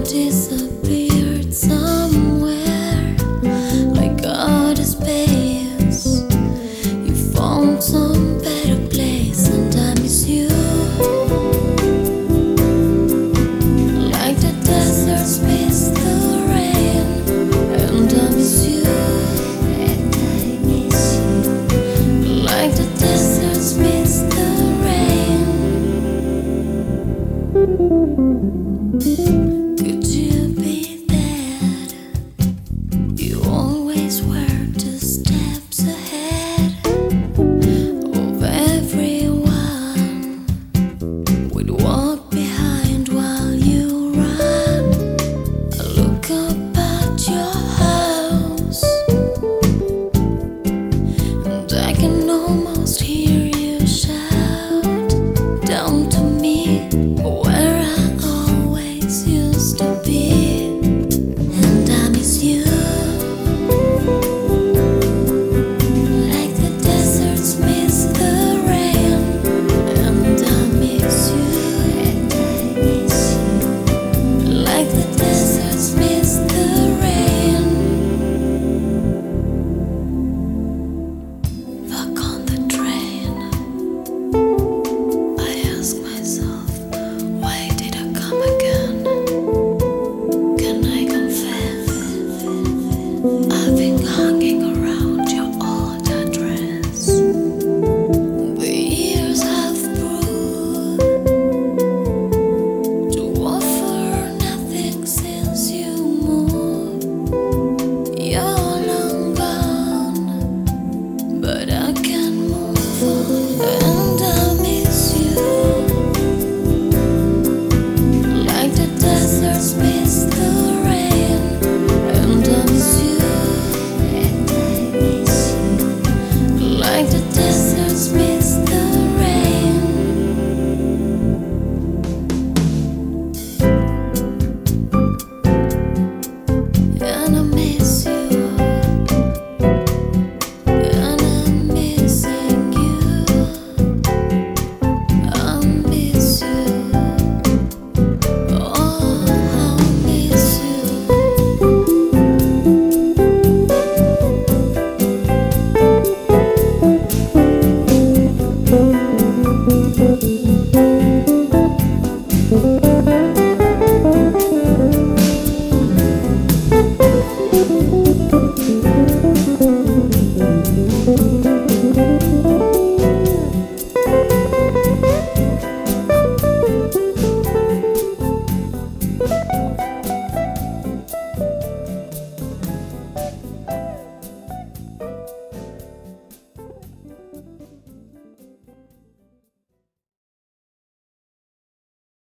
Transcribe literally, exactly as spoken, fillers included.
disappeared somewhere like out of space. You found some better place, and I miss you. Like the deserts miss the rain, and I miss you. And I miss you. Like the deserts miss the rain. Could you be that? You always were two steps ahead of everyone. We'd walk